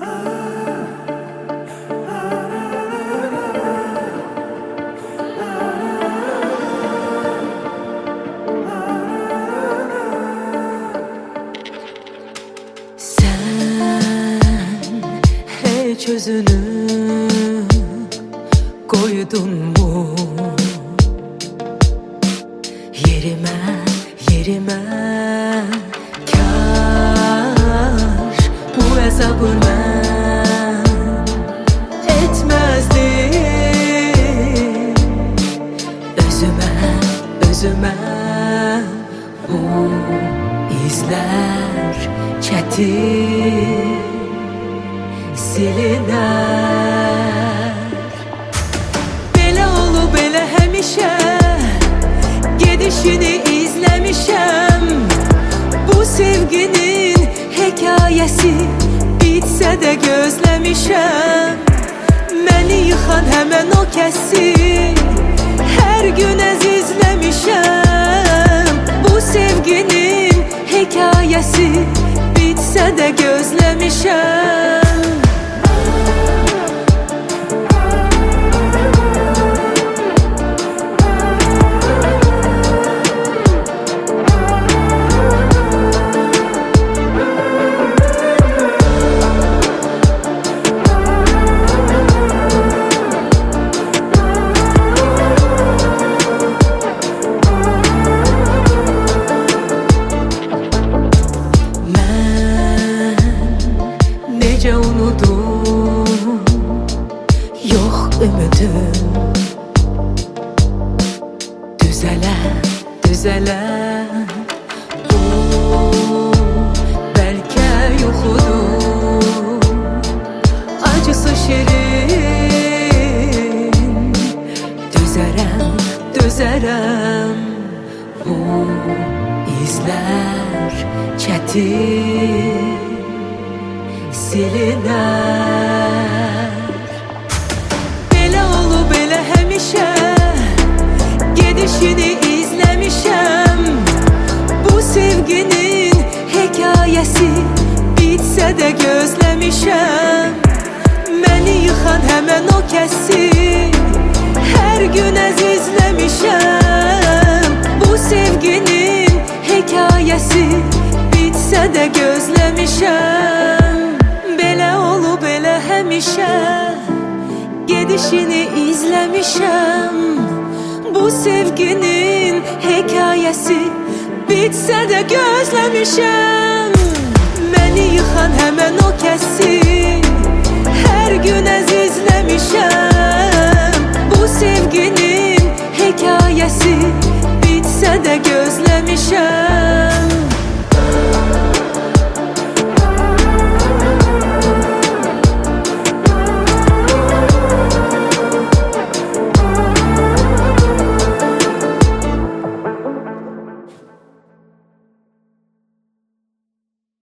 Hiç özünü koydun mu yerime kar bu hesabı ben etmezdim özüme bu izler çetin siliner. Belə olub belə həmişə gedişini izləmişəm. Bu sevginin hekayəsi bitsə də gözləmişəm. Məni yıxan həmən o kəsi hər gün əzizləmişəm. Bu sevginin hekayəsi bitsə də gözləmişəm. Necə unudum, yox ümidim. Düzələn bu bəlkə yuxudur. Acısı şirin dözərəm. Bu izlər çətin siliner. Belə olub belə həmişə gedişini izləmişəm. Bu sevginin hekayəsi bitsə də gözləmişəm. Məni yıxan həmən o kəsi hər gün əzizləmişəm. Bu sevginin hekayəsi bitsə də gözləmişəm. Belə olub belə həmişə gedişini izləmişəm. Bu sevginin hekayəsi bitsə də gözləmişəm. Məni yıxan həmən o kəsi